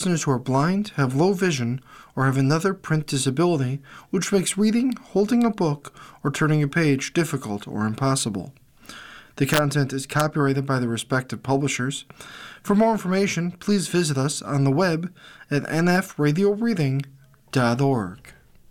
listeners who are blind, have low vision, or have another print disability which makes reading, holding a book, or turning a page difficult or impossible. The content is copyrighted by the respective publishers. For more information, please visit us on the web at nfradioreading.org.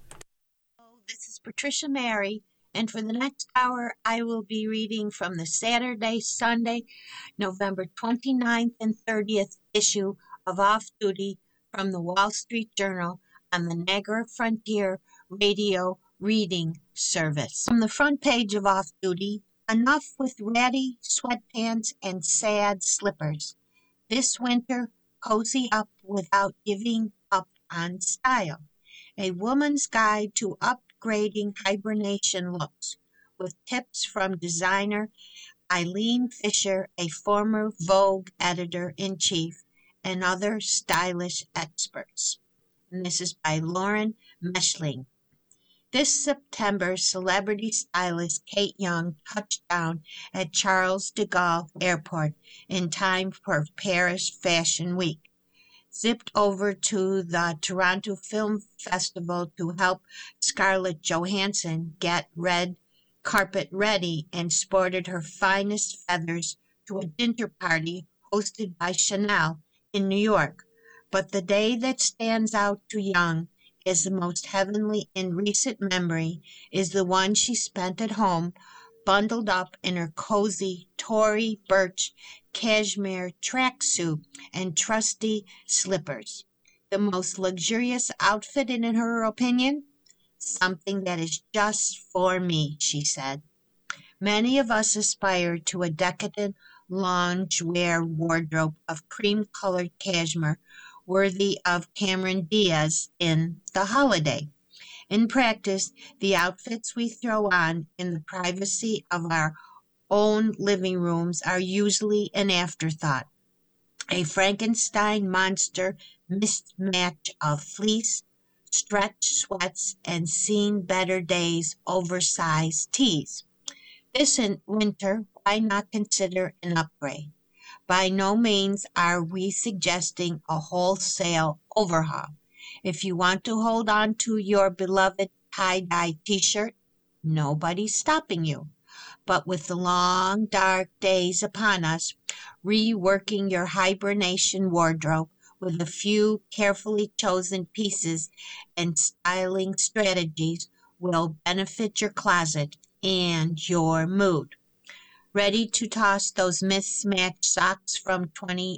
This is Patricia Mary, and for the next hour, I will be reading from the Saturday, Sunday, November 29th and 30th issue of Off Duty from the Wall Street Journal on the Niagara Frontier Radio Reading Service. From the front page of Off Duty, enough with ratty sweatpants and sad slippers. This winter, cozy up without giving up on style. A woman's guide to upgrading hibernation looks, with tips from designer Eileen Fisher, a former Vogue editor-in-chief, and other stylish experts. And this is by Lauren Meshling. This September, celebrity stylist Kate Young touched down at Charles de Gaulle Airport in time for Paris Fashion Week. Zipped over to the Toronto Film Festival to help Scarlett Johansson get red carpet ready, and sported her finest feathers to a dinner party hosted by Chanel in New York. But the day that stands out to Young as the most heavenly in recent memory is the one she spent at home, bundled up in her cozy Tory Burch cashmere tracksuit and trusty slippers. The most luxurious outfit in her opinion? Something that is just for me, she said. Many of us aspire to a decadent loungewear wardrobe of cream-colored cashmere worthy of Cameron Diaz in The Holiday. In practice, the outfits we throw on in the privacy of our own living rooms are usually an afterthought. A Frankenstein monster mismatch of fleece, stretch sweats, and seen better days oversized tees. This winter, why not consider an upgrade? By no means are we suggesting a wholesale overhaul. If you want to hold on to your beloved tie-dye t-shirt, nobody's stopping you. But with the long, dark days upon us, reworking your hibernation wardrobe with a few carefully chosen pieces and styling strategies will benefit your closet and your mood. Ready to toss those mismatched socks from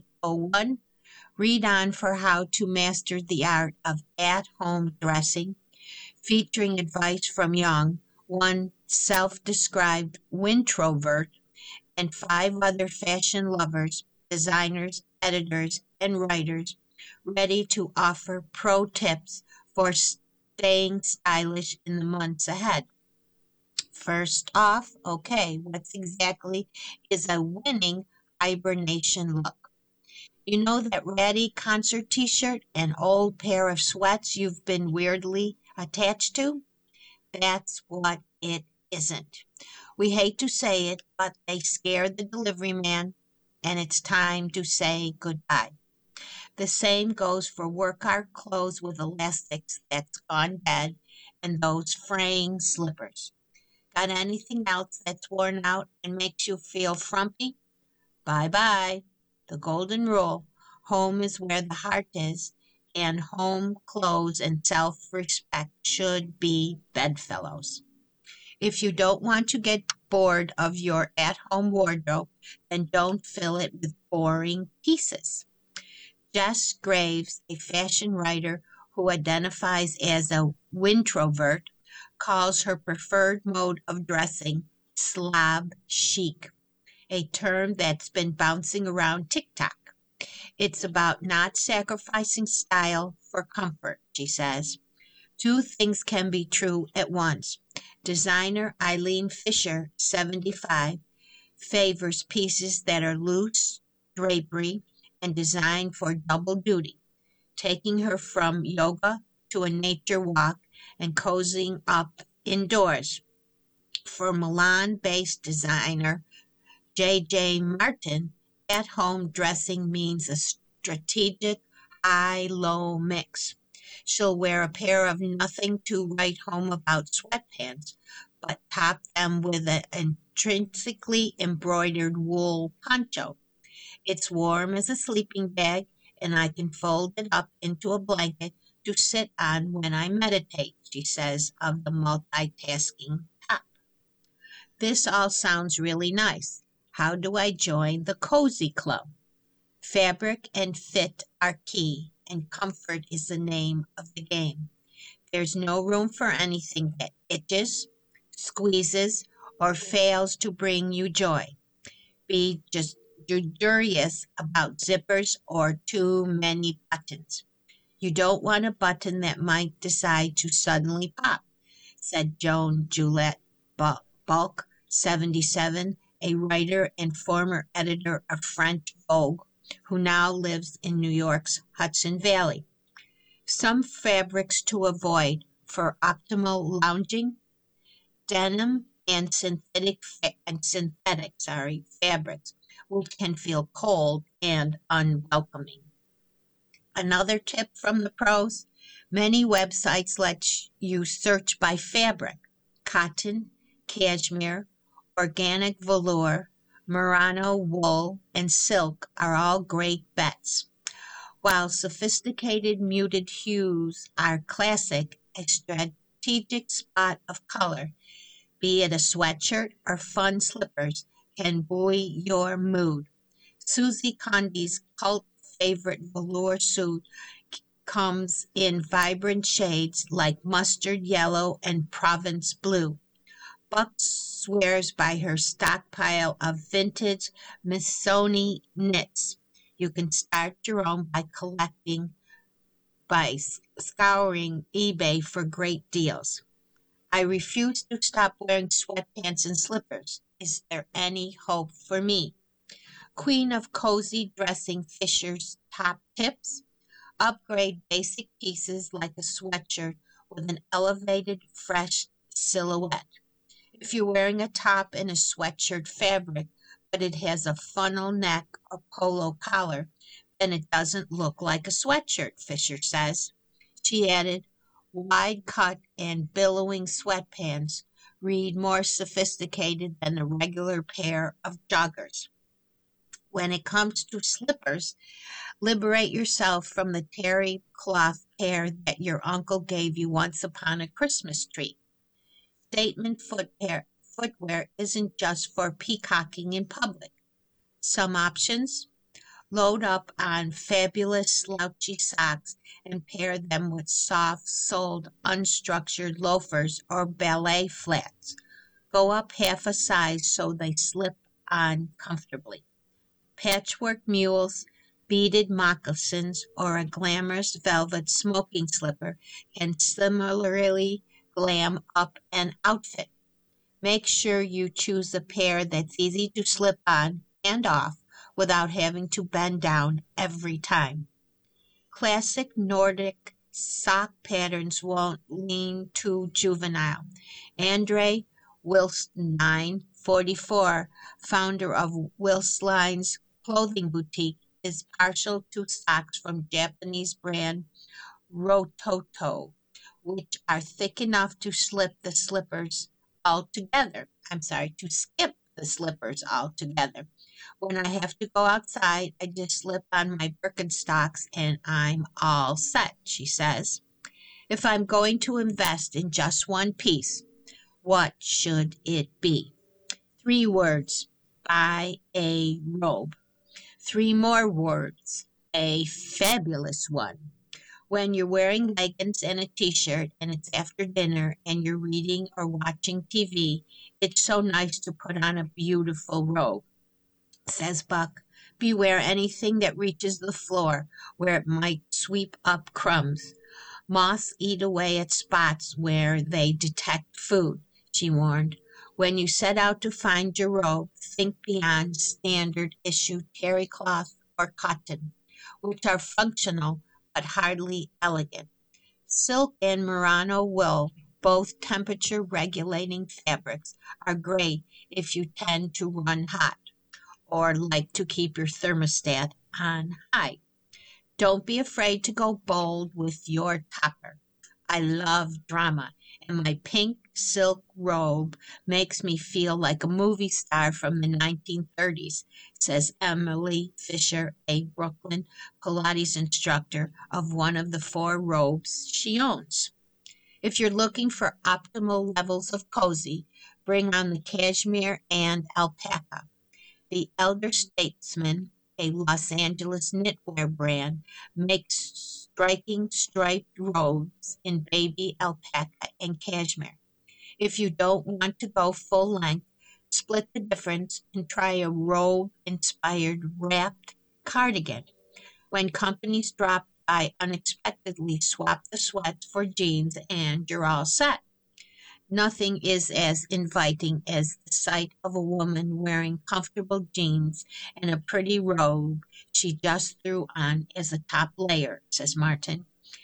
2001? Read on for how to master the art of at-home dressing, featuring advice from Young, one self-described wintrovert, and 5 other fashion lovers, designers, editors, and writers ready to offer pro tips for staying stylish in the months ahead. First off, what exactly is a winning hibernation look? You know that ratty concert t-shirt and old pair of sweats you've been weirdly attached to? That's what it isn't. We hate to say it, but they scared the delivery man, and it's time to say goodbye. The same goes for workout clothes with elastics that's gone bad and those fraying slippers. Got anything else that's worn out and makes you feel frumpy? Bye-bye. The golden rule, home is where the heart is, and home clothes and self-respect should be bedfellows. If you don't want to get bored of your at-home wardrobe, then don't fill it with boring pieces. Jess Graves, a fashion writer who identifies as a wintrovert, calls her preferred mode of dressing slob chic, a term that's been bouncing around TikTok. It's about not sacrificing style for comfort, she says. 2 things can be true at once. Designer Eileen Fisher, 75, favors pieces that are loose, drapery, and designed for double duty, taking her from yoga to a nature walk and cozying up indoors. For Milan-based designer J.J. Martin, at-home dressing means a strategic high-low mix. She'll wear a pair of nothing to write home about sweatpants, but top them with an intrinsically embroidered wool poncho. It's warm as a sleeping bag, and I can fold it up into a blanket to sit on when I meditate, she says of the multitasking top. This all sounds really nice. How do I join the Cozy Club? Fabric and fit are key, and comfort is the name of the game. There's no room for anything that itches, squeezes, or fails to bring you joy. Be just judicious about zippers or too many buttons. You don't want a button that might decide to suddenly pop, said Joan Juliet Bulk, 77, a writer and former editor of French Vogue, who now lives in New York's Hudson Valley. Some fabrics to avoid for optimal lounging: denim and synthetic fabrics, which can feel cold and unwelcoming. Another tip from the pros: many websites let you search by fabric. Cotton, cashmere, organic velour, merino wool, and silk are all great bets. While sophisticated muted hues are classic, a strategic spot of color, be it a sweatshirt or fun slippers, can buoy your mood. Susie Condi's cult favorite velour suit comes in vibrant shades like mustard yellow and Provence blue. Buck swears by her stockpile of vintage Missoni knits. You can start your own by scouring eBay for great deals. I refuse to stop wearing sweatpants and slippers. Is there any hope for me? Queen of cozy dressing Fisher's top tips: upgrade basic pieces like a sweatshirt with an elevated, fresh silhouette. If you're wearing a top in a sweatshirt fabric, but it has a funnel neck or polo collar, then it doesn't look like a sweatshirt, Fisher says. She added, wide cut and billowing sweatpants read more sophisticated than a regular pair of joggers. When it comes to slippers, liberate yourself from the terry cloth pair that your uncle gave you once upon a Christmas tree. Statement footwear isn't just for peacocking in public. Some options: load up on fabulous slouchy socks and pair them with soft-soled, unstructured loafers or ballet flats. Go up half a size so they slip on comfortably. Patchwork mules, beaded moccasins, or a glamorous velvet smoking slipper can similarly glam up an outfit. Make sure you choose a pair that's easy to slip on and off without having to bend down every time. Classic Nordic sock patterns won't lean too juvenile. Andre Wilstein, 44, founder of Wilstein's clothing boutique, is partial to socks from Japanese brand Rototo, which are thick enough to skip the slippers altogether. When I have to go outside, I just slip on my Birkenstocks and I'm all set, she says. If I'm going to invest in just one piece, what should it be? 3 words: buy a robe. 3 more words: a fabulous one. When you're wearing leggings and a t-shirt and it's after dinner and you're reading or watching TV, it's so nice to put on a beautiful robe. Says Buck, beware anything that reaches the floor where it might sweep up crumbs. Moths eat away at spots where they detect food, she warned. When you set out to find your robe, think beyond standard issue terry cloth or cotton, which are functional but hardly elegant. Silk and merino wool, both temperature regulating fabrics, are great if you tend to run hot or like to keep your thermostat on high. Don't be afraid to go bold with your topper. I love drama, and my pink silk robe makes me feel like a movie star from the 1930s, says Emily Fisher, a Brooklyn Pilates instructor of one of the 4 robes she owns. If you're looking for optimal levels of cozy, bring on the cashmere and alpaca. The Elder Statesman, a Los Angeles knitwear brand, makes striking striped robes in baby alpaca and cashmere. If you don't want to go full length, split the difference and try a robe inspired wrapped cardigan. When companies drop by unexpectedly, swap the sweats for jeans and you're all set. Nothing is as inviting as the sight of a woman wearing comfortable jeans and a pretty robe she just threw on as a top layer, says Martin.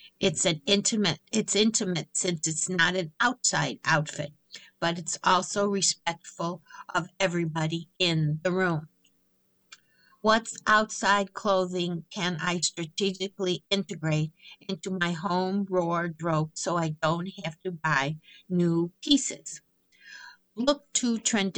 It's intimate since it's not an outside outfit, but it's also respectful of everybody in the room. What outside clothing can I strategically integrate into my home wardrobe so I don't have to buy new pieces? Look to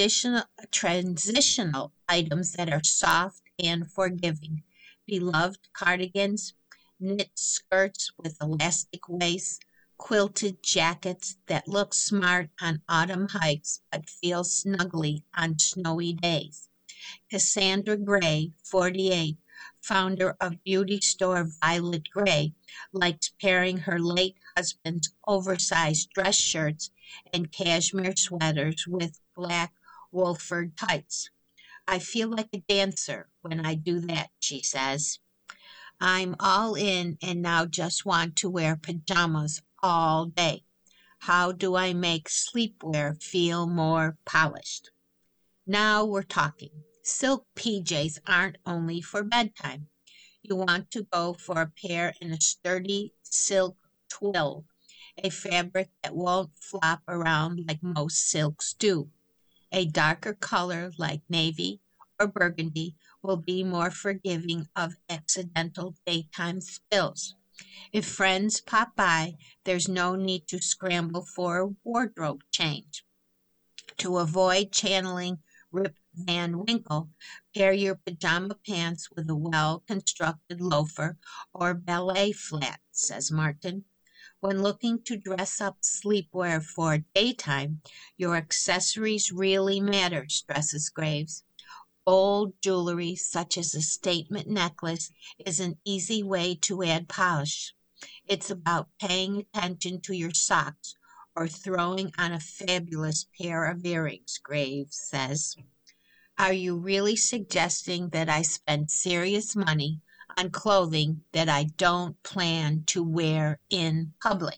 transitional items that are soft and forgiving. Beloved cardigans, knit skirts with elastic waists, quilted jackets that look smart on autumn hikes but feel snugly on snowy days. Cassandra Gray, 48, founder of beauty store Violet Gray, likes pairing her late husband's oversized dress shirts and cashmere sweaters with black Wolford tights. I feel like a dancer when I do that, she says. I'm all in and now just want to wear pajamas all day. How do I make sleepwear feel more polished? Now we're talking. Silk PJs aren't only for bedtime. You want to go for a pair in a sturdy silk twill, a fabric that won't flop around like most silks do. A darker color like navy or burgundy will be more forgiving of accidental daytime spills. If friends pop by, there's no need to scramble for a wardrobe change. To avoid channeling Rip Van Winkle, pair your pajama pants with a well constructed loafer or ballet flat, says Martin. When looking to dress up sleepwear for daytime, your accessories really matter, stresses Graves. Gold jewelry, such as a statement necklace, is an easy way to add polish. It's about paying attention to your socks or throwing on a fabulous pair of earrings, Graves says. Are you really suggesting that I spend serious money on clothing that I don't plan to wear in public?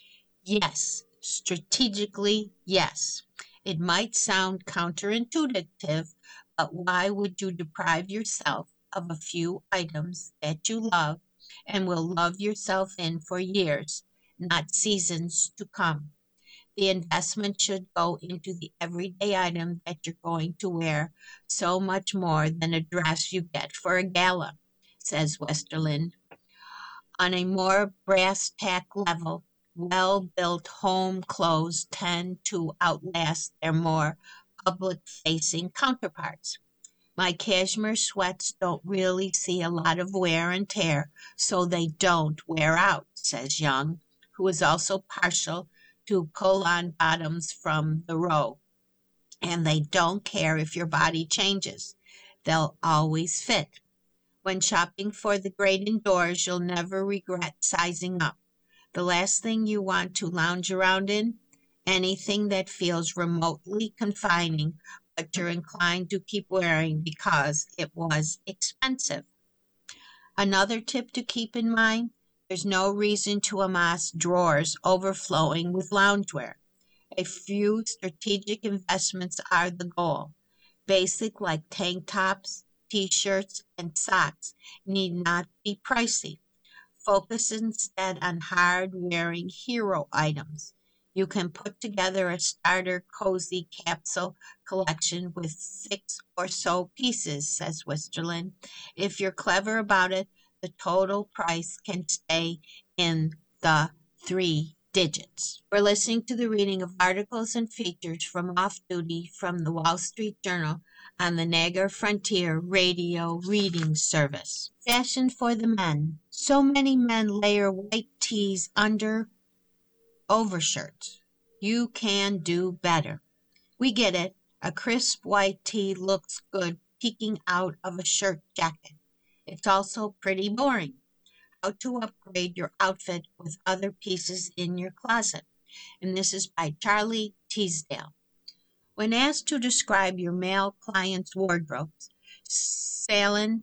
Yes, strategically, yes. It might sound counterintuitive, but why would you deprive yourself of a few items that you love and will love yourself in for years, not seasons to come? The investment should go into the everyday item that you're going to wear so much more than a dress you get for a gala, says Westerland. On a more brass tack level, well built home clothes tend to outlast their more public facing counterparts. My cashmere sweats don't really see a lot of wear and tear, so they don't wear out, says Young, who is also partial to pull-on bottoms from the row. And they don't care if your body changes. They'll always fit. When shopping for the great indoors, you'll never regret sizing up. The last thing you want to lounge around in? Anything that feels remotely confining, but you're inclined to keep wearing because it was expensive. Another tip to keep in mind, there's no reason to amass drawers overflowing with loungewear. A few strategic investments are the goal. Basic like tank tops, t-shirts, and socks need not be pricey. Focus instead on hard-wearing hero items. You can put together a starter cozy capsule collection with 6 or so pieces, says Westerland. If you're clever about it, the total price can stay in the 3 digits. We're listening to the reading of articles and features from Off Duty from the Wall Street Journal on the Niagara Frontier Radio Reading Service. Fashion for the men. So many men layer white tees under overshirts. You can do better. We get it. A crisp white tee looks good peeking out of a shirt jacket. It's also pretty boring. How to upgrade your outfit with other pieces in your closet. And this is by Charlie Teasdale. When asked to describe your male client's wardrobes, Sarah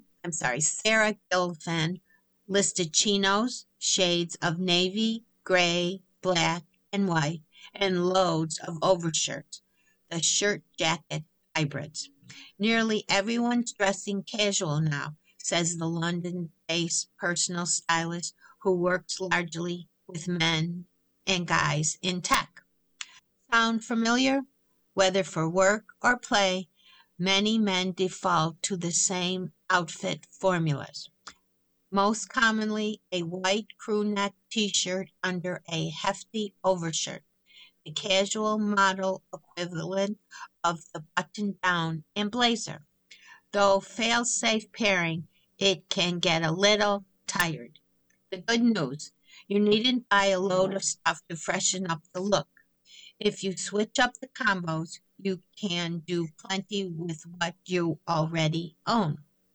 Gilfan listed chinos, shades of navy, gray, black, and white, and loads of overshirts, the shirt-jacket hybrids. Nearly everyone's dressing casual now, says the London-based personal stylist who works largely with men and guys in tech. Sound familiar? Whether for work or play, many men default to the same outfit formulas. Most commonly, a white crew neck t-shirt under a hefty overshirt, the casual model equivalent of the button-down and blazer. Though fail-safe pairing, it can get a little tired. The good news, you needn't buy a load of stuff to freshen up the look. If you switch up the combos, you can do plenty with what you already own.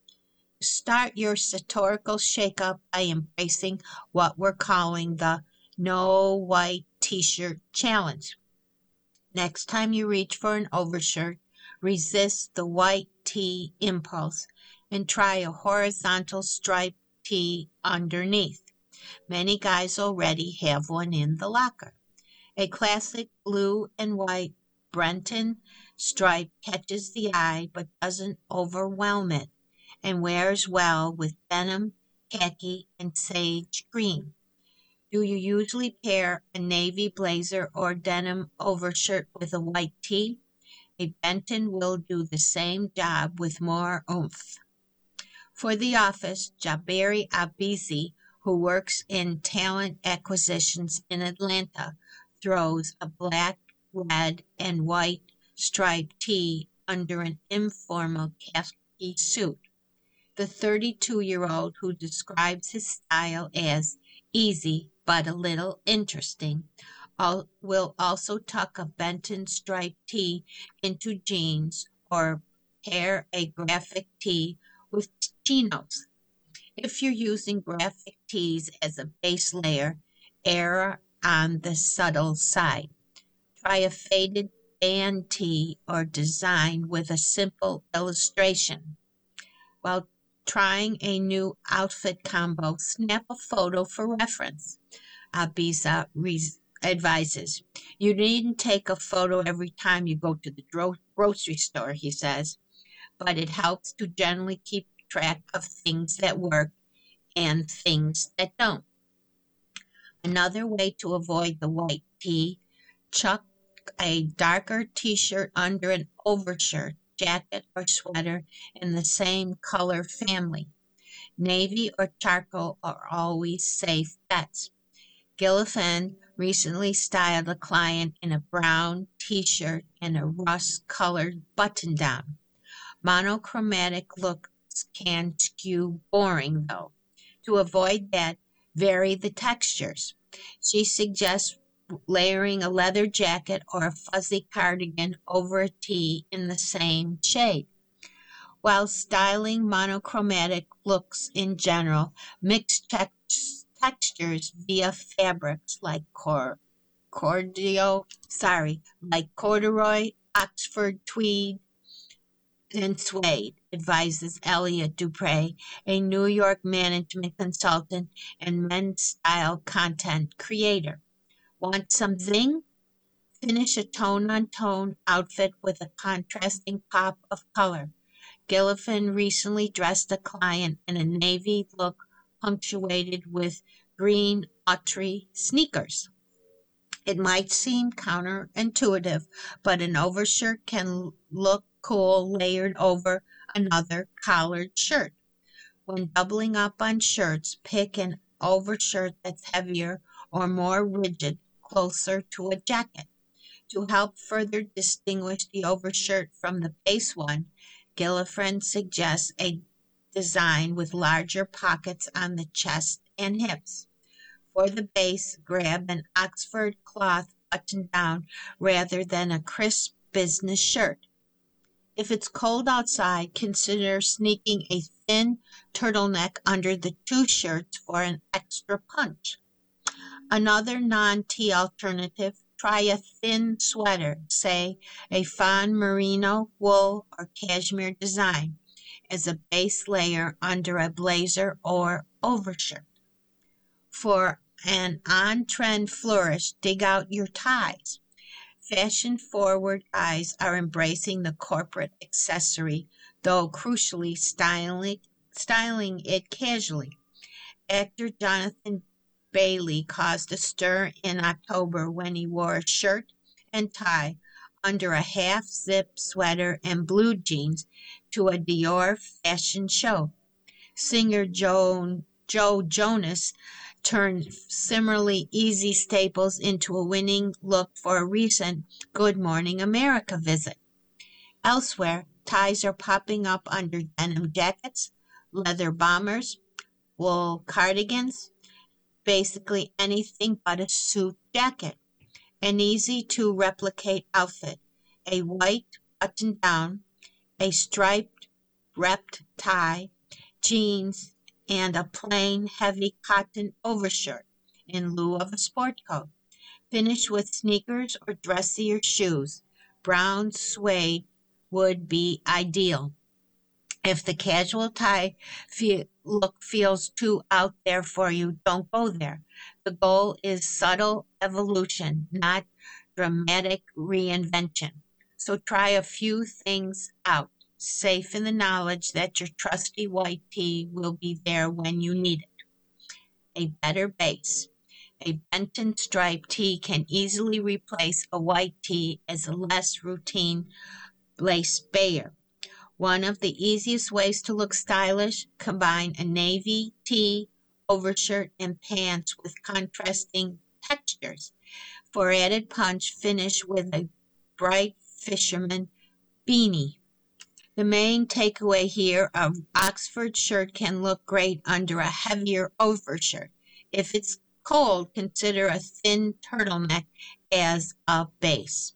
Start your satirical shake-up by embracing what we're calling the No White T-Shirt Challenge. Next time you reach for an overshirt, resist the white tee impulse and try a horizontal striped tee underneath. Many guys already have one in the locker. A classic blue and white Brenton stripe catches the eye but doesn't overwhelm it and wears well with denim, khaki, and sage green. Do you usually pair a navy blazer or denim overshirt with a white tee? A Benton will do the same job with more oomph. For the office, Jabari Abizi, who works in talent acquisitions in Atlanta, throws a black, red, and white striped tee under an informal khaki suit. The 32-year-old, who describes his style as easy but a little interesting, will also tuck a Benton striped tee into jeans or pair a graphic tee with chinos. If you're using graphic tees as a base layer, err on the subtle side. Try a faded band tee or design with a simple illustration. While trying a new outfit combo, snap a photo for reference. Abiza advises. You needn't take a photo every time you go to the grocery store, he says, but it helps to generally keep track of things that work and things that don't. Another way to avoid the white tee, chuck a darker t-shirt under an overshirt, jacket, or sweater in the same color family. Navy or charcoal are always safe bets. Gilligan recently styled a client in a brown t-shirt and a rust-colored button-down. Monochromatic looks can skew boring, though. To avoid that, vary the textures. She suggests layering a leather jacket or a fuzzy cardigan over a tee in the same shade. While styling monochromatic looks in general, mix textures via fabrics like corduroy, Oxford tweed, and suede, advises Elliot Dupre, a New York management consultant and men's style content creator. Want some zing? Finish a tone-on-tone outfit with a contrasting pop of color. Gilligan recently dressed a client in a navy look punctuated with green Autry sneakers. It might seem counterintuitive, but an overshirt can look cool layered over another collared shirt. When doubling up on shirts, pick an overshirt that's heavier or more rigid, closer to a jacket. To help further distinguish the overshirt from the base one, Gillifren suggests a design with larger pockets on the chest and hips. For the base, grab an Oxford cloth button down rather than a crisp business shirt. If it's cold outside, consider sneaking a thin turtleneck under the two shirts for an extra punch. Another non-tea alternative, try a thin sweater, say a fawn merino, wool, or cashmere design, as a base layer under a blazer or overshirt. For an on-trend flourish, dig out your ties. Fashion-forward guys are embracing the corporate accessory, though crucially styling it casually. Actor Jonathan Bailey caused a stir in October when he wore a shirt and tie under a half-zip sweater and blue jeans to a Dior fashion show. Singer Joe Jonas turned similarly easy staples into a winning look for a recent Good Morning America visit. Elsewhere, ties are popping up under denim jackets, leather bombers, wool cardigans, basically anything but a suit jacket. An easy-to-replicate outfit, a white button-down, a striped repped tie, jeans, and a plain, heavy cotton overshirt in lieu of a sport coat. Finish with sneakers or dressier shoes. Brown suede would be ideal. If the casual tie look feels too out there for you, don't go there. The goal is subtle evolution, not dramatic reinvention. So try a few things out, safe in the knowledge that your trusty white tee will be there when you need it. A better base. A Benton stripe tee can easily replace a white tee as a less routine lace bayer. One of the easiest ways to look stylish, combine a navy tee, overshirt, and pants with contrasting textures. For added punch, finish with a bright fisherman beanie. The main takeaway here, a Oxford shirt can look great under a heavier overshirt. If it's cold, consider a thin turtleneck as a base.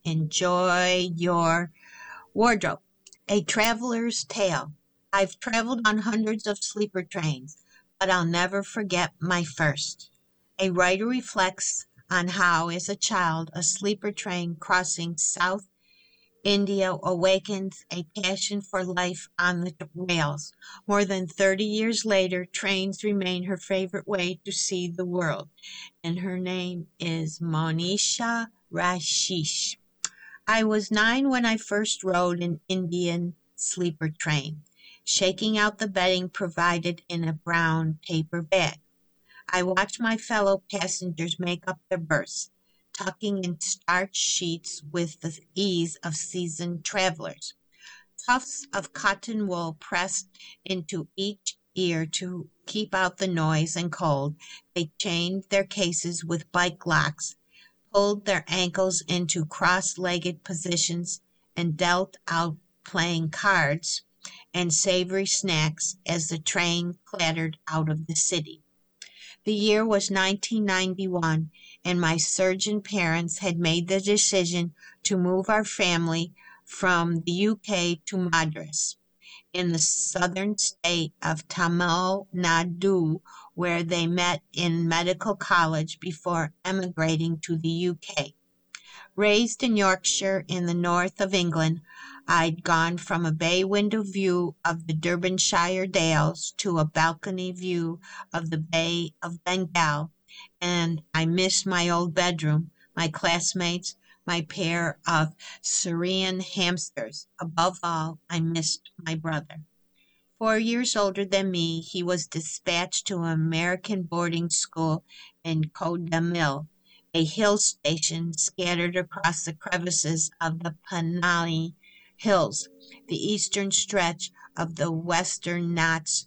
Enjoy your wardrobe. A traveler's tale. I've traveled on hundreds of sleeper trains, but I'll never forget my first. A writer reflects on how, as a child, a sleeper train crossing South India awakens a passion for life on the rails. More than 30 years later, trains remain her favorite way to see the world, and her name is Monisha Rashish. I was 9 when I first rode an Indian sleeper train, shaking out the bedding provided in a brown paper bag. I watched my fellow passengers make up their berths, tucking in starched sheets with the ease of seasoned travelers. Tufts of cotton wool pressed into each ear to keep out the noise and cold. They chained their cases with bike locks, pulled their ankles into cross-legged positions, and dealt out playing cards and savory snacks as the train clattered out of the city. The year was 1991, and my surgeon parents had made the decision to move our family from the UK to Madras, in the southern state of Tamil Nadu, where they met in medical college before emigrating to the UK. Raised in Yorkshire in the north of England, I'd gone from a bay window view of the Derbyshire Dales to a balcony view of the Bay of Bengal, and I missed my old bedroom, my classmates, my pair of Syrian hamsters. Above all, I missed my brother. 4 years older than me, he was dispatched to an American boarding school in Kodamil, a hill station scattered across the crevices of the Panali Hills, the eastern stretch of the Western Ghats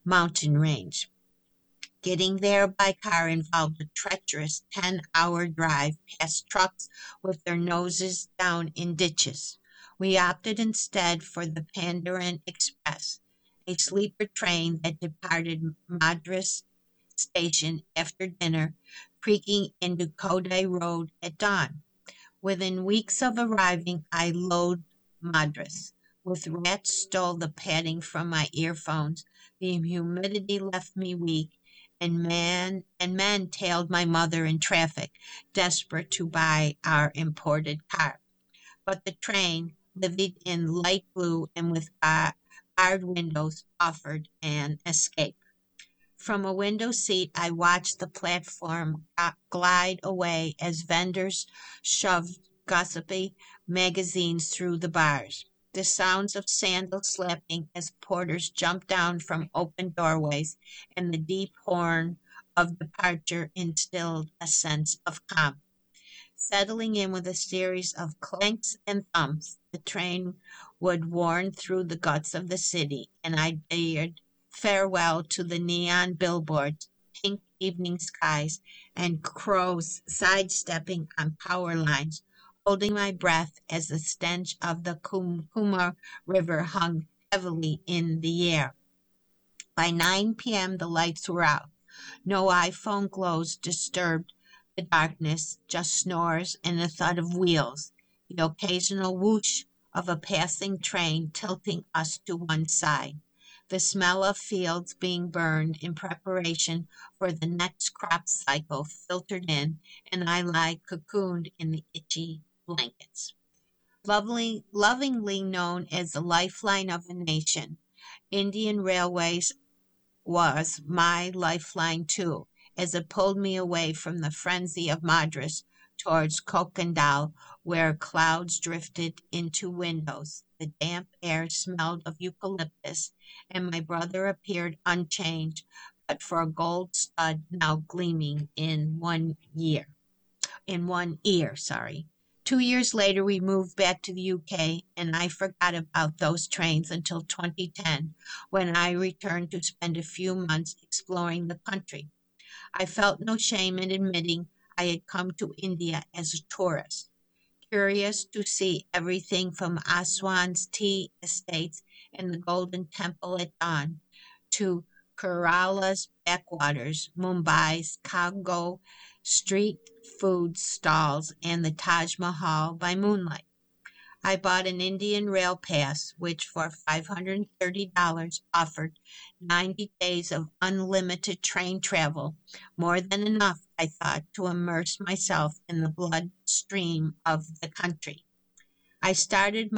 mountain range. Getting there by car involved a treacherous 10-hour drive past trucks with their noses down in ditches. We opted instead for the Pandaran Express, a sleeper train that departed Madras Station after dinner, creaking into Kodai Road at dawn. Within weeks of arriving, I loathed Madras. With rats stole the padding from my earphones, the humidity left me weak, and men tailed my mother in traffic, desperate to buy our imported car. But the train, livered in light blue and with barred windows, offered an escape. From a window seat, I watched the platform glide away as vendors shoved gossipy magazines through the bars. The sounds of sandal slapping as porters jumped down from open doorways and the deep horn of departure instilled a sense of calm. Settling in with a series of clanks and thumps, the train would warn through the guts of the city, and I bade farewell to the neon billboards, pink evening skies, and crows sidestepping on power lines, holding my breath as the stench of the Kumar River hung heavily in the air. By 9 p.m., the lights were out. No iPhone glows disturbed the darkness, just snores and the thud of wheels, the occasional whoosh of a passing train tilting us to one side. The smell of fields being burned in preparation for the next crop cycle filtered in, and I lie cocooned in the itchy blankets. Lovingly known as the lifeline of a nation, Indian Railways was my lifeline too, as it pulled me away from the frenzy of Madras towards Kokandal, where clouds drifted into windows. The damp air smelled of eucalyptus, and my brother appeared unchanged, but for a gold stud now gleaming in one ear. 2 years later, we moved back to the UK, and I forgot about those trains until 2010, when I returned to spend a few months exploring the country. I felt no shame in admitting I had come to India as a tourist, curious to see everything from Aswan's tea estates and the Golden Temple at dawn to Kerala's backwaters, Mumbai's Congo street food stalls, and the Taj Mahal by moonlight. I bought an Indian Rail Pass, which for $530 offered 90 days of unlimited train travel, more than enough, I thought, to immerse myself in the bloodstream of the country. I started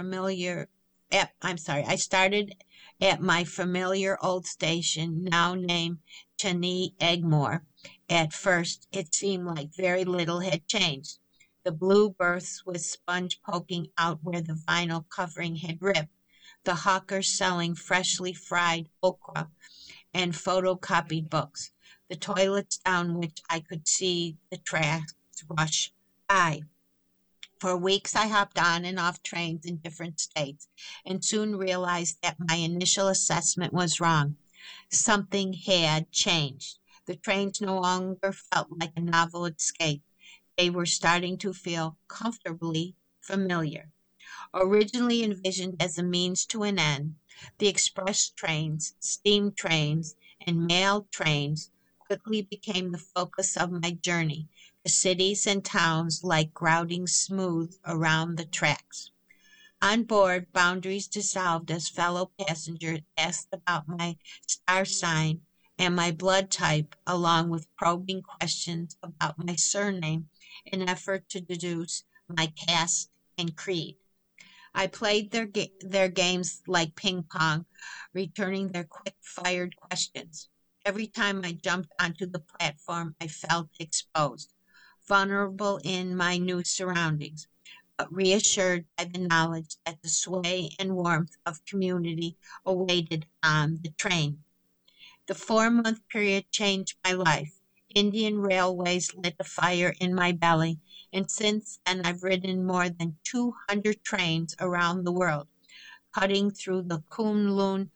at my familiar old station, now named Chennai Egmore. At first, it seemed like very little had changed. The blue berths with sponge poking out where the vinyl covering had ripped, the hawkers selling freshly fried okra and photocopied books, the toilets down which I could see the tracks rush by. For weeks I hopped on and off trains in different states and soon realized that my initial assessment was wrong. Something had changed. The trains no longer felt like a novel escape. They were starting to feel comfortably familiar. Originally envisioned as a means to an end, the express trains, steam trains, and mail trains quickly became the focus of my journey. The cities and towns like crowding smooth around the tracks. On board, boundaries dissolved as fellow passengers asked about my star sign and my blood type, along with probing questions about my surname in an effort to deduce my caste and creed. I played their games like ping pong, returning their quick-fired questions. Every time I jumped onto the platform, I felt exposed, vulnerable in my new surroundings, but reassured by the knowledge that the sway and warmth of community awaited on the train. The 4-month period changed my life. Indian Railways lit a fire in my belly, and since then I've ridden more than 200 trains around the world, cutting through the Kunlun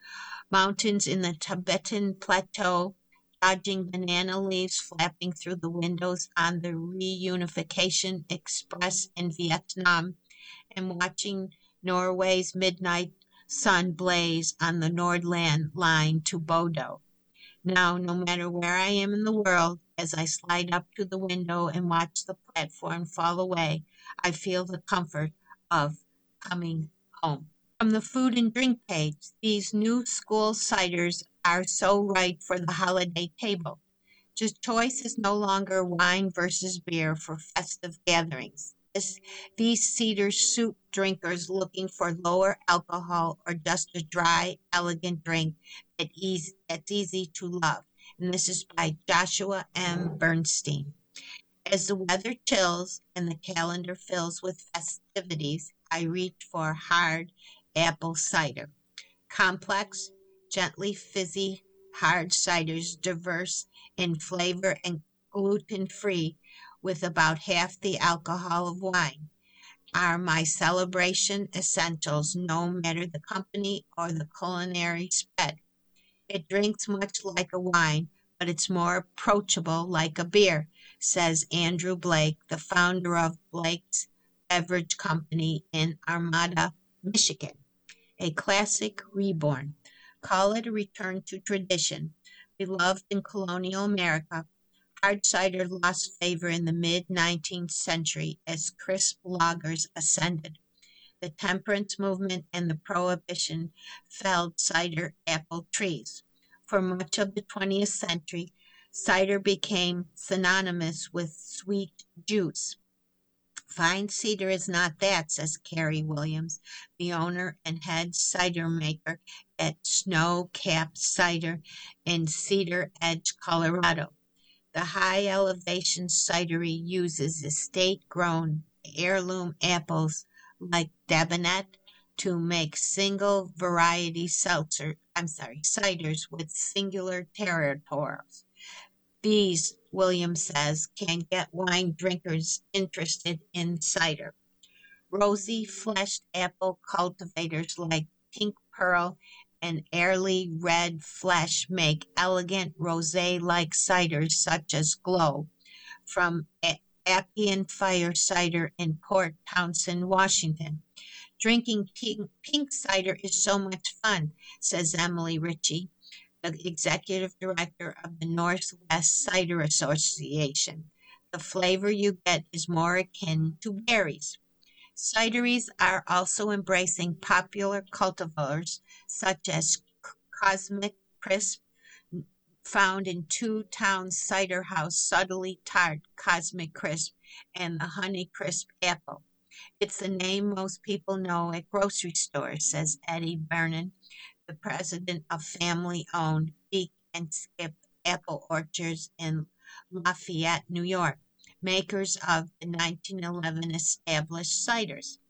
Mountains in the Tibetan Plateau, dodging banana leaves flapping through the windows on the Reunification Express in Vietnam, and watching Norway's midnight sun blaze on the Nordland line to Bodo. Now, no matter where I am in the world, as I slide up to the window and watch the platform fall away, I feel the comfort of coming home. From the food and drink page, these new school ciders are so right for the holiday table. The choice is no longer wine versus beer for festive gatherings. These cedar suit drinkers looking for lower alcohol or just a dry, elegant drink that's easy to love. And this is by Joshua M. Bernstein. As the weather chills and the calendar fills with festivities, I reach for hard apple cider. Complex, gently fizzy, hard ciders, diverse in flavor and gluten-free, with about half the alcohol of wine, are my celebration essentials, no matter the company or the culinary spread. It drinks much like a wine, but it's more approachable like a beer, says Andrew Blake, the founder of Blake's Beverage Company in Armada, Michigan. A classic reborn. Call it a return to tradition. Beloved in colonial America, hard cider lost favor in the mid-19th century as crisp lagers ascended. The temperance movement and the prohibition felled cider apple trees. For much of the 20th century, cider became synonymous with sweet juice. Fine cedar is not that, says Carrie Williams, the owner and head cider maker at Snow Cap Cider in Cedar Edge, Colorado. The high elevation cidery uses estate-grown heirloom apples like Dabanet to make single variety ciders with singular territories. These, Williams says, can get wine drinkers interested in cider. Rosy fleshed apple cultivators like Pink Pearl and Airly Red Flesh make elegant rosé-like ciders such as Glow from Appian Fire Cider in Port Townsend, Washington. Drinking pink cider is so much fun, says Emily Ritchie, the executive director of the Northwest Cider Association. The flavor you get is more akin to berries. Cideries are also embracing popular cultivars such as Cosmic Crisp, found in Two Towns Cider House subtly tart Cosmic Crisp, and the Honey Crisp apple. It's the name most people know at grocery stores, says Eddie Vernon, the president of family-owned Peak and Skip apple orchards in Lafayette, New York, makers of the 1911 established ciders.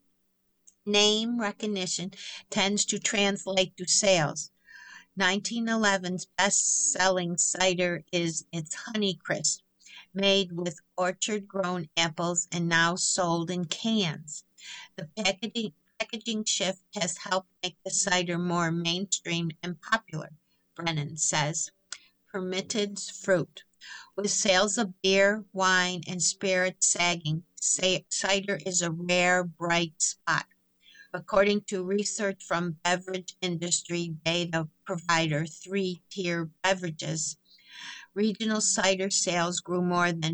Name recognition tends to translate to sales. 1911's best-selling cider is its Honeycrisp, made with orchard-grown apples and now sold in cans. The packaging shift has helped make the cider more mainstream and popular, Brennan says. Permitted fruit. With sales of beer, wine, and spirits sagging, cider is a rare, bright spot. According to research from beverage industry data provider Three Tier Beverages, regional cider sales grew more than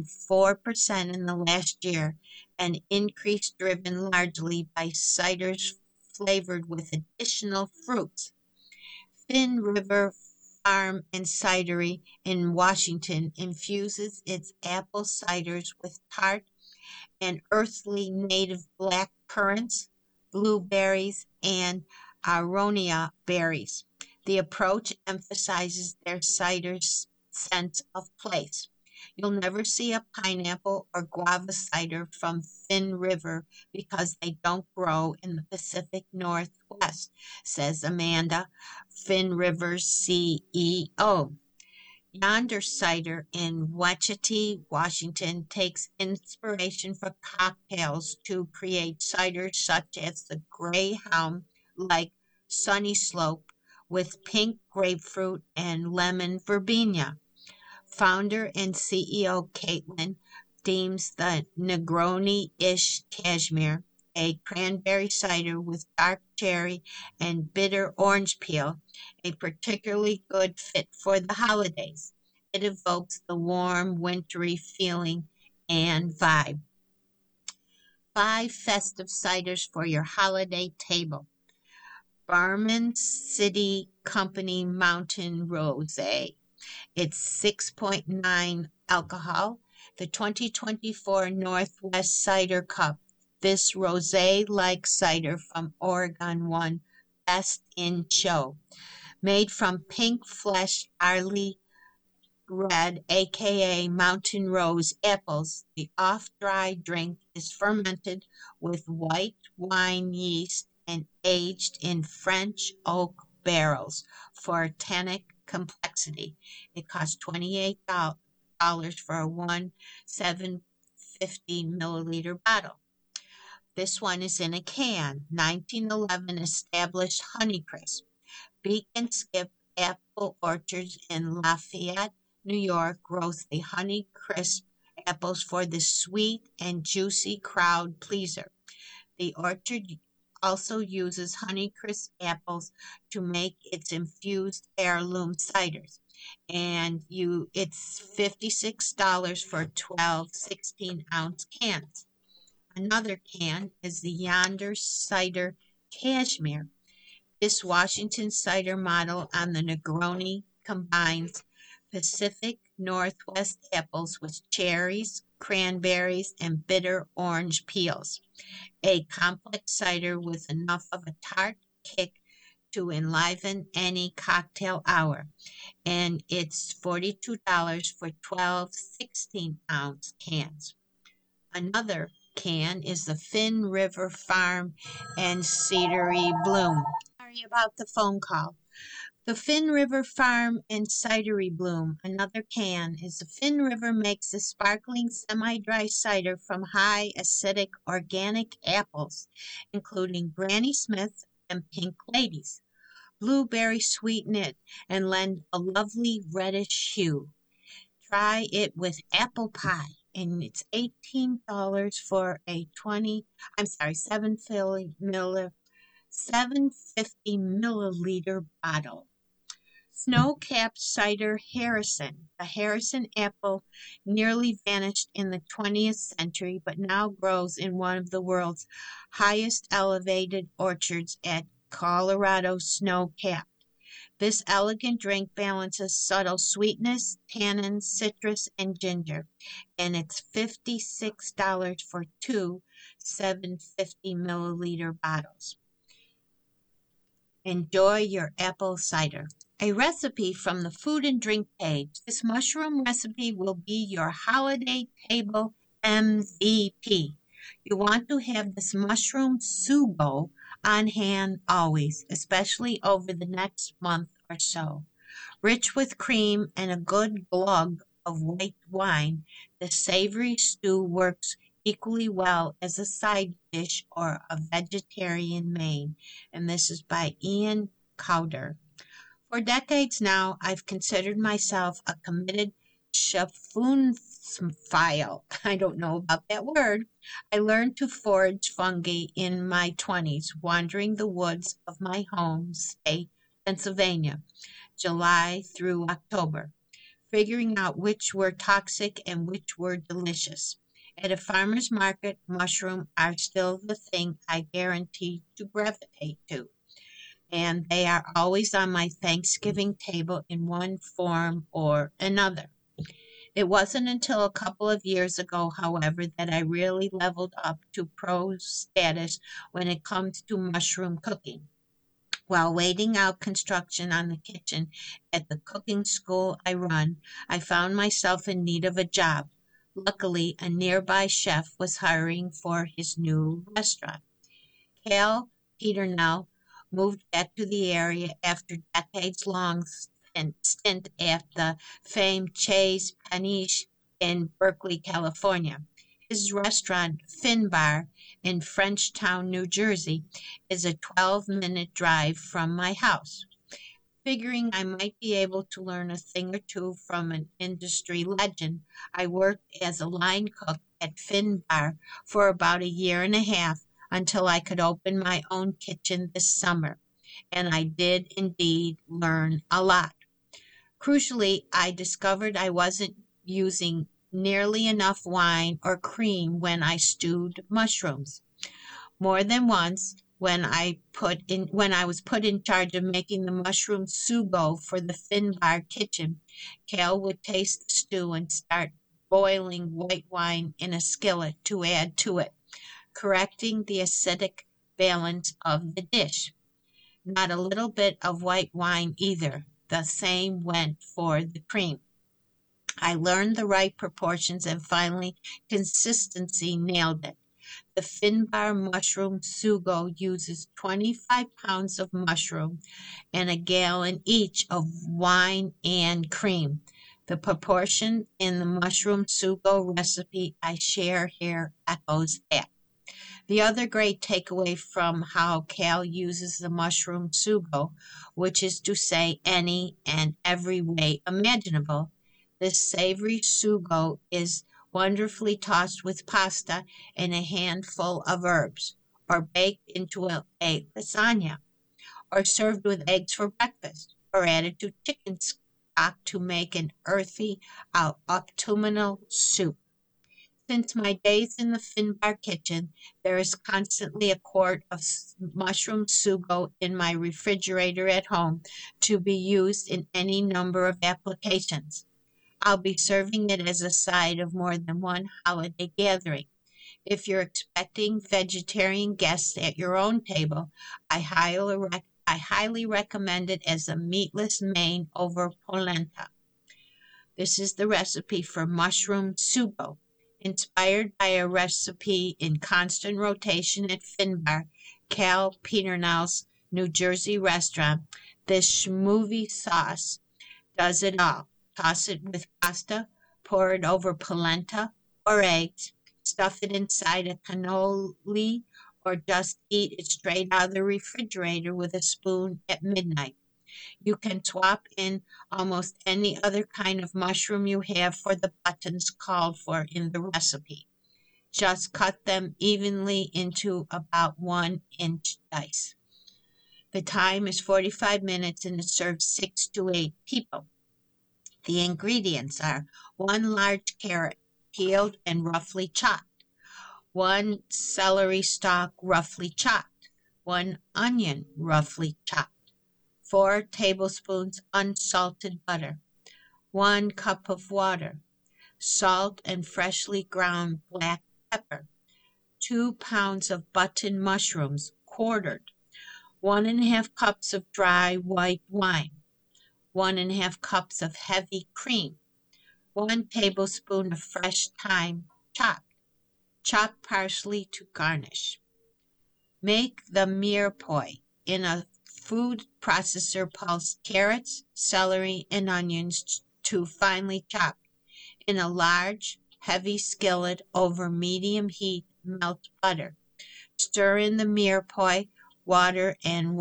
4% in the last year, an increase driven largely by ciders flavored with additional fruits. Finn River Farm and Cidery in Washington infuses its apple ciders with tart and earthly native black currants, blueberries, and aronia berries. The approach emphasizes their cider's sense of place. You'll never see a pineapple or guava cider from Finn River because they don't grow in the Pacific Northwest, says Amanda, Finn River's CEO. Yonder Cider in Wachiti, Washington takes inspiration for cocktails to create ciders such as the Greyhound like Sunny Slope, with pink grapefruit and lemon verbena. Founder and CEO Caitlin deems the Negroni-ish Cashmere, a cranberry cider with dark cherry and bitter orange peel, a particularly good fit for the holidays. It evokes the warm, wintry feeling and vibe. 5 festive ciders for your holiday table. Barman City Company Mountain Rosé. It's 6.9 alcohol. The 2024 Northwest Cider Cup. This rosé-like cider from Oregon won Best in Show. Made from pink-fleshed Arley red, aka Mountain Rose apples, the off-dry drink is fermented with white wine yeast and aged in French oak barrels for tannic complexity. It costs $28 for a 750 milliliter bottle. This one is in a can. 1911 established Honeycrisp. Beacon Skip Apple Orchards in Lafayette, New York grows the Honeycrisp apples for the sweet and juicy crowd pleaser. The orchard also uses Honeycrisp apples to make its infused heirloom ciders. And it's $56 for 12 16-ounce cans. Another can is the Yonder Cider Cashmere. This Washington cider model on the Negroni combines Pacific Northwest apples with cherries, cranberries, and bitter orange peels. A complex cider with enough of a tart kick to enliven any cocktail hour. And it's $42 for 12 16-ounce cans. Another can is the Finn River Farm and Cidery Bloom. Sorry about the phone call. The Finn River Farm and Cidery Bloom. Another can is the Finn River makes a sparkling semi-dry cider from high acidic organic apples, including Granny Smith and Pink Ladies. Blueberry sweeten it and lend a lovely reddish hue. Try it with apple pie. And it's $18 for a 750 milliliter bottle. Snow-capped cider Harrison. The Harrison apple nearly vanished in the 20th century, but now grows in one of the world's highest elevated orchards at Colorado Snow-capped. This elegant drink balances subtle sweetness, tannins, citrus, and ginger, and it's $56 for 2 750 milliliter bottles. Enjoy your apple cider. A recipe from the food and drink page. This mushroom recipe will be your holiday table MVP. You want to have this mushroom sugo on hand always, especially over the next month or so. Rich with cream and a good glug of white wine, the savory stew works equally well as a side dish or a vegetarian main. And this is by Ian Cowder. For decades now, I've considered myself a committed cheffophile. I don't know about that word. I learned to forage fungi in my 20s, wandering the woods of my home state, Pennsylvania, July through October, figuring out which were toxic and which were delicious. At a farmer's market, mushrooms are still the thing I guarantee to gravitate to. And they are always on my Thanksgiving table in one form or another. It wasn't until a couple of years ago, however, that I really leveled up to pro status when it comes to mushroom cooking. While waiting out construction on the kitchen at the cooking school I run, I found myself in need of a job. Luckily, a nearby chef was hiring for his new restaurant. Cal Peternell moved back to the area after decades-long stint at the famed Chase Paniche in Berkeley, California. His restaurant, Finbar, in Frenchtown, New Jersey, is a 12-minute drive from my house. Figuring I might be able to learn a thing or two from an industry legend, I worked as a line cook at Finbar for about a year and a half until I could open my own kitchen this summer, and I did indeed learn a lot. Crucially, I discovered I wasn't using nearly enough wine or cream when I stewed mushrooms. More than once, when I was put in charge of making the mushroom sugo for the Finbar kitchen, Cal would taste the stew and start boiling white wine in a skillet to add to it, correcting the acidic balance of the dish. Not a little bit of white wine either. The same went for the cream. I learned the right proportions and finally consistency nailed it. The Finbar mushroom sugo uses 25 pounds of mushroom and a gallon each of wine and cream. The proportion in the mushroom sugo recipe I share here echoes that. The other great takeaway from how Cal uses the mushroom sugo, which is to say any and every way imaginable, this savory sugo is wonderfully tossed with pasta and a handful of herbs, or baked into a lasagna, or served with eggs for breakfast, or added to chicken stock to make an earthy autumnal soup. Since my days in the Finbar kitchen, there is constantly a quart of mushroom sugo in my refrigerator at home to be used in any number of applications. I'll be serving it as a side of more than one holiday gathering. If you're expecting vegetarian guests at your own table, I highly recommend it as a meatless main over polenta. This is the recipe for mushroom sugo, inspired by a recipe in constant rotation at Finbar, Cal Peternell's New Jersey restaurant. This schmovy sauce does it all. Toss it with pasta, pour it over polenta or eggs, stuff it inside a cannoli, or just eat it straight out of the refrigerator with a spoon at midnight. You can swap in almost any other kind of mushroom you have for the buttons called for in the recipe. Just cut them evenly into about 1-inch dice. The time is 45 minutes and it serves 6 to 8 people. The ingredients are 1 large carrot, peeled and roughly chopped, 1 celery stalk roughly chopped, 1 onion roughly chopped, 4 tablespoons unsalted butter, 1 cup of water, salt and freshly ground black pepper, 2 pounds of button mushrooms quartered, 1½ cups of dry white wine, 1½ cups of heavy cream, 1 tablespoon of fresh thyme chopped, chopped parsley to garnish. Make the mirepoix. In a food processor, pulse carrots, celery, and onions to finely chopped. In a large, heavy skillet over medium heat, melt butter. Stir in the mirepoix, water, and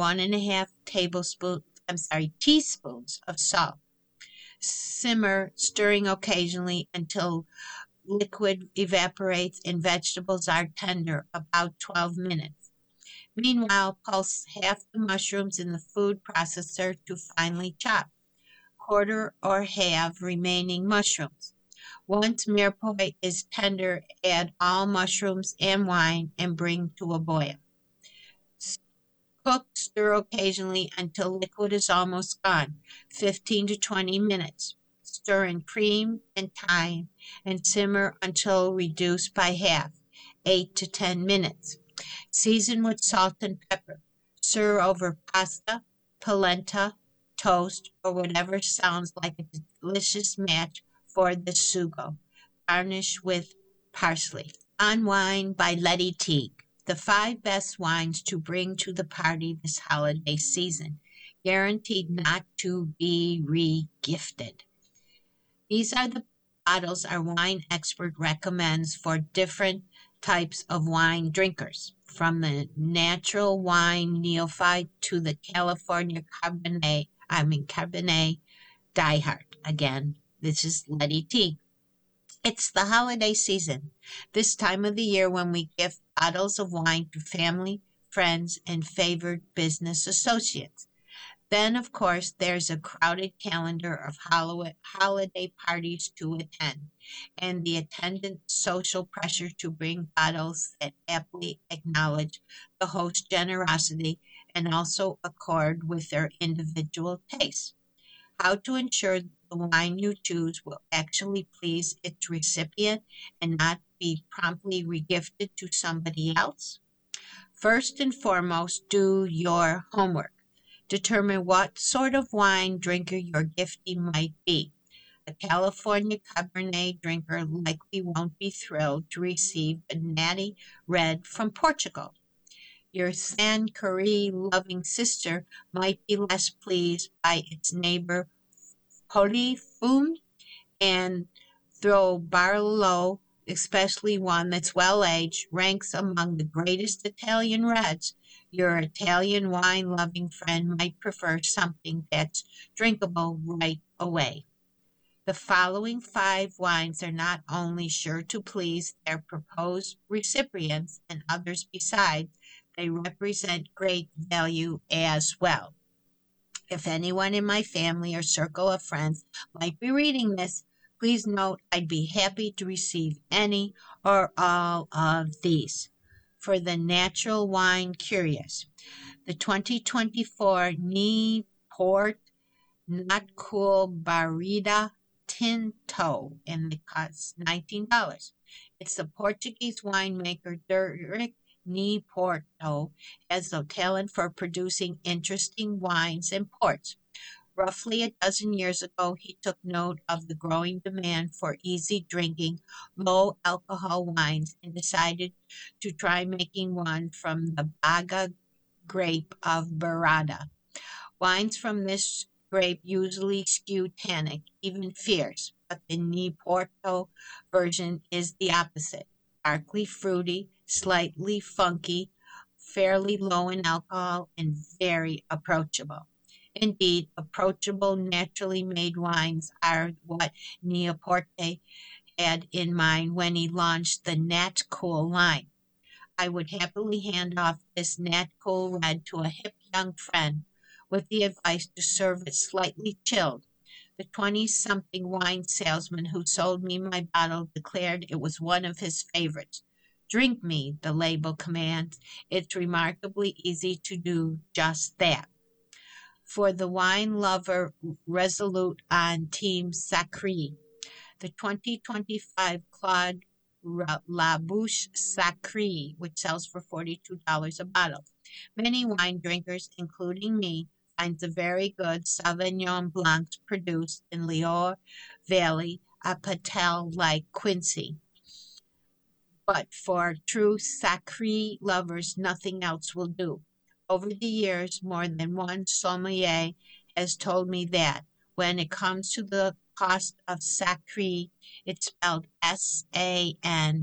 1½ teaspoons of salt. Simmer, stirring occasionally until liquid evaporates and vegetables are tender, about 12 minutes. Meanwhile, pulse half the mushrooms in the food processor to finely chop. Quarter or halve remaining mushrooms. Once mirepoix is tender, add all mushrooms and wine and bring to a boil. Cook, stir occasionally until liquid is almost gone, 15 to 20 minutes. Stir in cream and thyme and simmer until reduced by half, 8 to 10 minutes. Season with salt and pepper. Serve over pasta, polenta, toast, or whatever sounds like a delicious match for the sugo. Garnish with parsley. On Wine by Letty Teague. The 5 best wines to bring to the party this holiday season, guaranteed not to be re-gifted. These are the bottles our wine expert recommends for different types of wine drinkers, from the natural wine neophyte to the California Cabernet Cabernet diehard. Again, this is Letty T. It's the holiday season, this time of the year when we gift bottles of wine to family, friends, and favored business associates. Then, of course, there's a crowded calendar of holiday parties to attend, and the attendant social pressure to bring bottles that aptly acknowledge the host's generosity and also accord with their individual tastes. How to ensure the wine you choose will actually please its recipient and not be promptly regifted to somebody else? First and foremost, do your homework. Determine what sort of wine drinker your giftee might be. A California Cabernet drinker likely won't be thrilled to receive a natty red from Portugal. Your Sanquerie loving sister might be less pleased by its neighbor Polyfoon, and though Barolo, especially one that's well aged, ranks among the greatest Italian reds, your Italian wine loving friend might prefer something that's drinkable right away. The following 5 wines are not only sure to please their proposed recipients and others besides, they represent great value as well. If anyone in my family or circle of friends might be reading this, please note I'd be happy to receive any or all of these. For the natural wine curious, the 2024 Newport Not Cool Barriga Tinto, and it costs $19. It's the Portuguese winemaker Dirk Porto has a talent for producing interesting wines and ports. Roughly a dozen years ago, he took note of the growing demand for easy drinking, low alcohol wines and decided to try making one from the Baga grape of Barada. Wines from this grape usually skew tannic, even fierce, but the Porto version is the opposite. Darkly fruity, slightly funky, fairly low in alcohol, and very approachable. Indeed, approachable, naturally made wines are what Neoporte had in mind when he launched the Nat Cool line. I would happily hand off this Nat Cool Red to a hip young friend with the advice to serve it slightly chilled. The 20-something wine salesman who sold me my bottle declared it was one of his favorites. Drink me, the label commands. It's remarkably easy to do just that. For the wine lover resolute on Team Sacré, the 2025 Claude Labouche Sacré, which sells for $42 a bottle. Many wine drinkers, including me, find the very good Sauvignon Blancs produced in Loire Valley a Patel like Quincy. But for true Sacré lovers, nothing else will do. Over the years, more than one sommelier has told me that when it comes to the cost of Sacré, it's spelled Sancerre.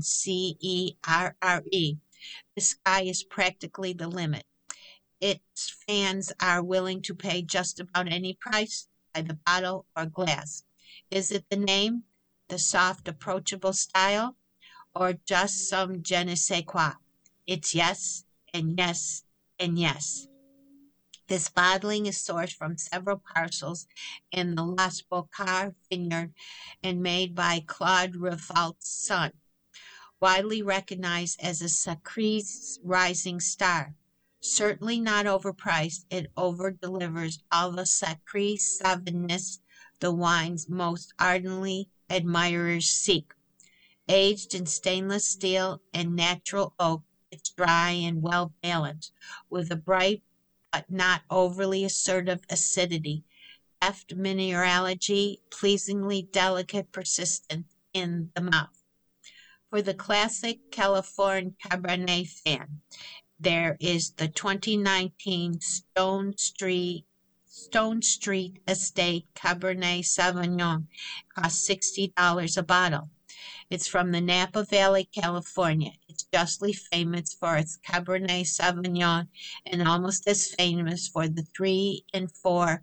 The sky is practically the limit. Its fans are willing to pay just about any price by the bottle or glass. Is it the name, the soft, approachable style, or just some je ne sais quoi? It's yes, and yes, and yes. This bottling is sourced from several parcels in the Las Bocas vineyard and made by Claude Rivalt's son, widely recognized as a Sacré's rising star. Certainly not overpriced, it over-delivers all the Sacré Sauvignists the wine's most ardently admirers seek. Aged in stainless steel and natural oak, it's dry and well-balanced, with a bright but not overly assertive acidity, deft mineralogy, pleasingly delicate persistence in the mouth. For the classic California Cabernet fan, there is the 2019 Stone Street Estate Cabernet Sauvignon. Costs $60 a bottle. It's from the Napa Valley, California. It's justly famous for its Cabernet Sauvignon and almost as famous for the 3 and 4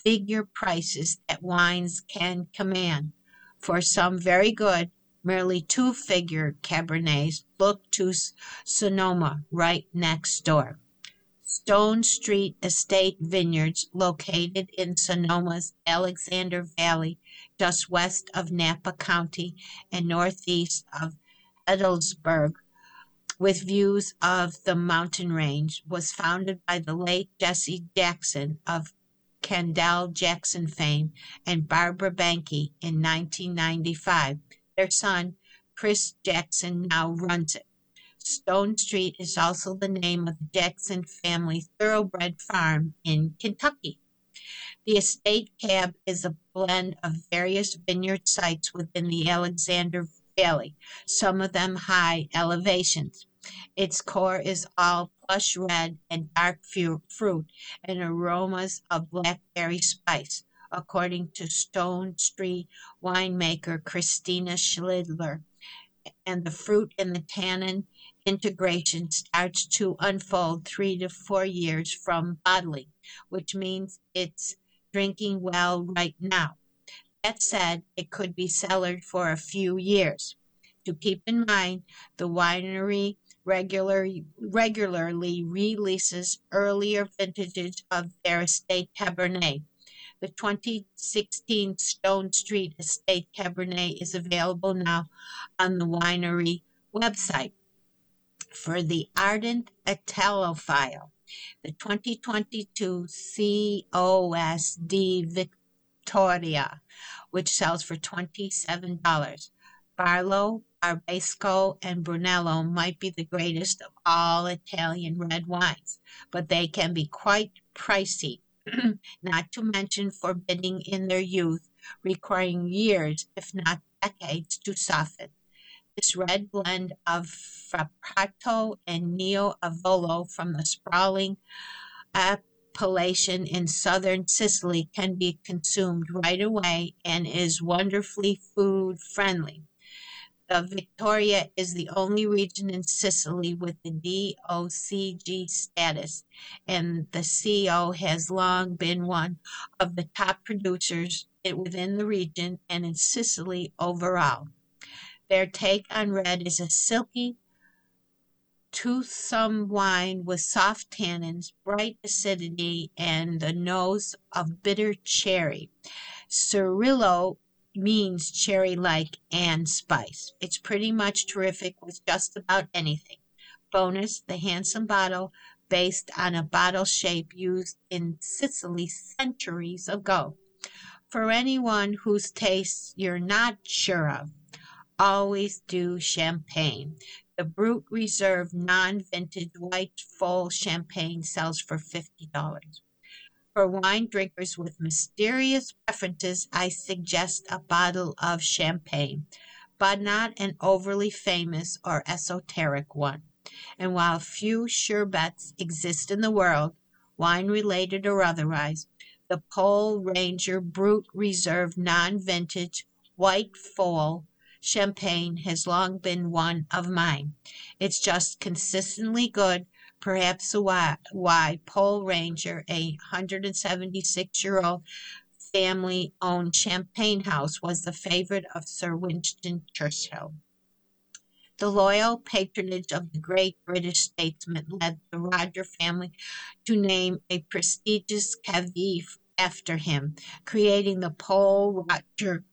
figure prices that wines can command. For some very good, merely two-figure Cabernets, look to Sonoma, right next door. Stone Street Estate Vineyards, located in Sonoma's Alexander Valley, just west of Napa County and northeast of Edelsburg, with views of the mountain range, was founded by the late Jesse Jackson of Kendall Jackson fame and Barbara Banke in 1995. Their son, Chris Jackson, now runs it. Stone Street is also the name of the Jackson family thoroughbred farm in Kentucky. The Estate Cab is a blend of various vineyard sites within the Alexander Valley, some of them high elevations. Its core is all plush red and dark fruit and aromas of blackberry spice, according to Stone Street winemaker Christina Schlidler. And the fruit and the tannin integration starts to unfold 3 to 4 years from bottling, which means it's drinking well right now. That said, it could be cellared for a few years. To keep in mind, the winery regularly releases earlier vintages of their estate Cabernet. The 2016 Stone Street Estate Cabernet is available now on the winery website. For the ardent Italophile, the 2022 COSD Victoria, which sells for $27. Barolo, Barbasco, and Brunello might be the greatest of all Italian red wines, but they can be quite pricey, not to mention forbidding in their youth, requiring years, if not decades, to soften. This red blend of Frappato and Neo Avolo from the sprawling appellation in southern Sicily can be consumed right away and is wonderfully food-friendly. The Victoria is the only region in Sicily with the DOCG status, and the CO has long been one of the top producers within the region and in Sicily overall. Their take on red is a silky, toothsome wine with soft tannins, bright acidity, and the nose of bitter cherry. Cirillo means cherry-like and spice. It's pretty much terrific with just about anything. Bonus, the handsome bottle, based on a bottle shape used in Sicily centuries ago. For anyone whose tastes you're not sure of, always do champagne. The Brut Reserve non-vintage white full champagne sells for $50. For wine drinkers with mysterious preferences, I suggest a bottle of champagne, but not an overly famous or esoteric one. And while few sure bets exist in the world, wine-related or otherwise, the Pole Ranger Brut Reserve non-vintage white full champagne has long been one of mine. It's just consistently good, perhaps why Pole Ranger, a 176-year-old family-owned champagne house, was the favorite of Sir Winston Churchill. The loyal patronage of the great British statesman led the Roger family to name a prestigious cavern after him, creating the Pole Roger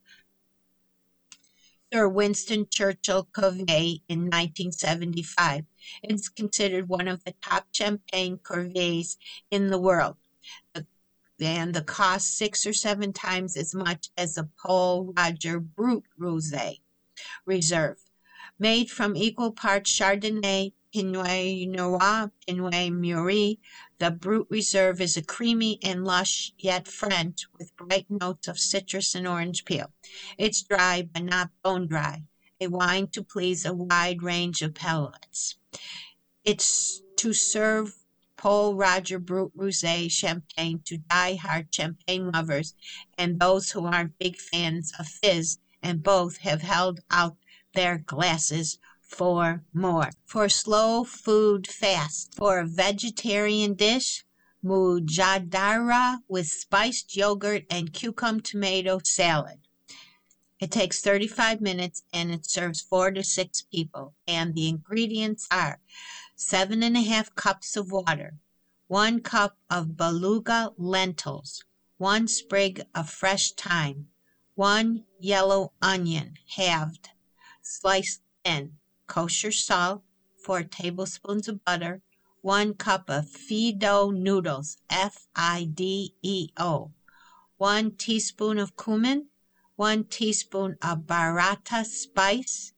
Sir Winston Churchill Cuvée in 1975. It's considered one of the top champagne cuvées in the world, and the cost 6 or 7 times as much as the Pole Roger Brut Rosé Reserve. Made from equal parts Chardonnay, Pinot Noir, Pinot Meunier, the Brut Reserve is a creamy and lush yet French with bright notes of citrus and orange peel. It's dry but not bone dry, a wine to please a wide range of palates. It's to serve Pole Roger Brut Rosé champagne to die-hard champagne lovers and those who aren't big fans of fizz, and both have held out their glasses for more. For slow food fast, for a vegetarian dish, Mujadara with spiced yogurt and cucumber tomato salad. It takes 35 minutes and it serves 4 to 6 people. And the ingredients are 7.5 cups of water, 1 cup of beluga lentils, 1 sprig of fresh thyme, 1 yellow onion, halved, sliced thin, kosher salt, 4 tablespoons of butter, 1 cup of Fido noodles, Fideo, 1 teaspoon of cumin, 1 teaspoon of Bharata spice,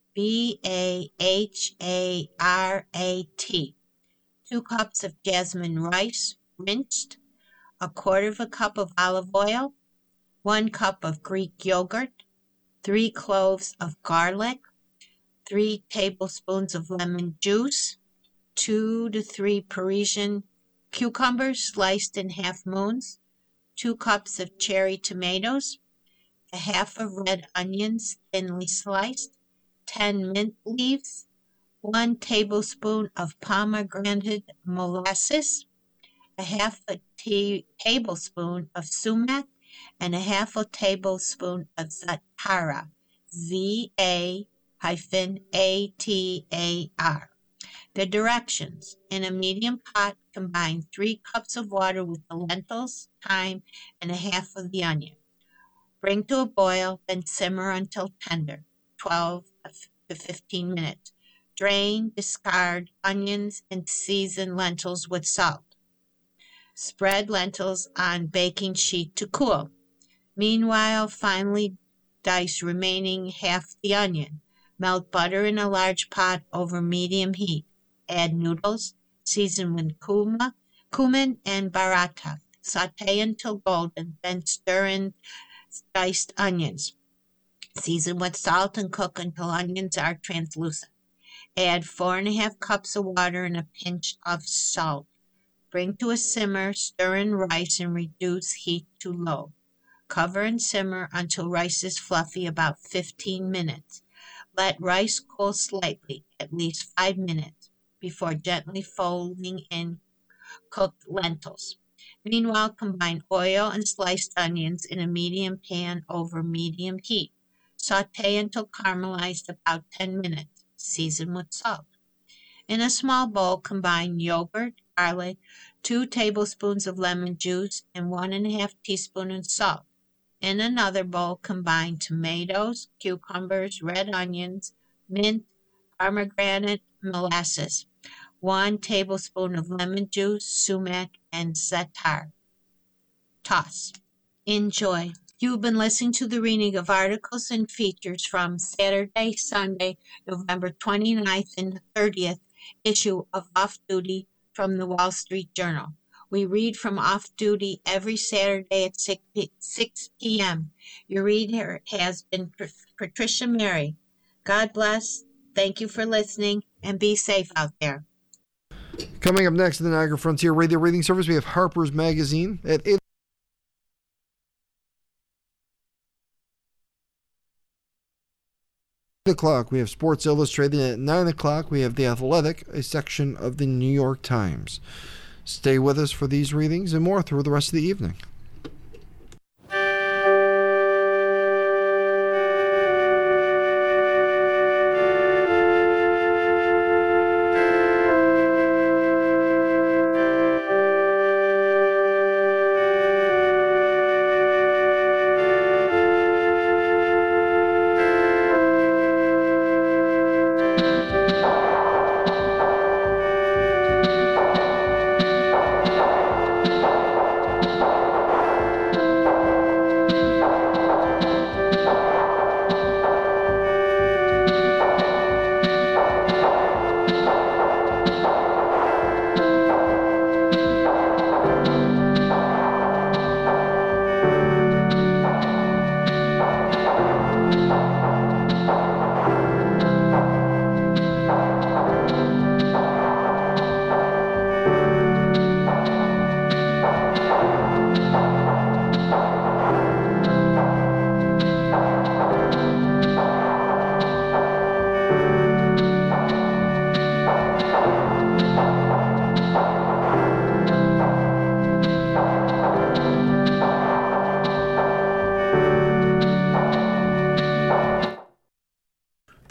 Baharat, 2 cups of jasmine rice, rinsed, 1/4 cup of olive oil, 1 cup of Greek yogurt, 3 cloves of garlic, 3 tablespoons of lemon juice, 2 to 3 Parisian cucumbers sliced in half moons, 2 cups of cherry tomatoes, a half of red onions thinly sliced, 10 mint leaves, 1 tablespoon of pomegranate molasses, a half a tablespoon of sumac, and a half a tablespoon of zatara, ZA-ATAR. The directions: in a medium pot, combine 3 cups of water with the lentils, thyme, and a half of the onion. Bring to a boil, then simmer until tender, 12 to 15 minutes. Drain, discard onions, and season lentils with salt. Spread lentils on baking sheet to cool. Meanwhile, finely dice remaining half the onion. Melt butter in a large pot over medium heat. Add noodles, season with cumin and Bharata. Sauté until golden, then stir in diced onions. Season with salt and cook until onions are translucent. Add 4.5 cups of water and a pinch of salt. Bring to a simmer, stir in rice and reduce heat to low. Cover and simmer until rice is fluffy, about 15 minutes. Let rice cool slightly, at least 5 minutes, before gently folding in cooked lentils. Meanwhile, combine oil and sliced onions in a medium pan over medium heat. Sauté until caramelized, about 10 minutes. Season with salt. In a small bowl, combine yogurt, garlic, 2 tablespoons of lemon juice, and 1.5 teaspoons of salt. In another bowl, combine tomatoes, cucumbers, red onions, mint, pomegranate molasses, 1 tablespoon of lemon juice, sumac, and za'atar. Toss. Enjoy. You've been listening to the reading of articles and features from Saturday, Sunday, November 29th and 30th issue of Off Duty from the Wall Street Journal. We read from Off Duty every Saturday at 6 p.m. Your reader has been Patricia Mary. God bless. Thank you for listening, and be safe out there. Coming up next in the Niagara Frontier Radio Reading Service, we have Harper's Magazine at 8 o'clock. We have Sports Illustrated. At 9 o'clock, we have The Athletic, a section of the New York Times. Stay with us for these readings and more through the rest of the evening.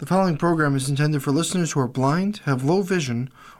The following program is intended for listeners who are blind, have low vision,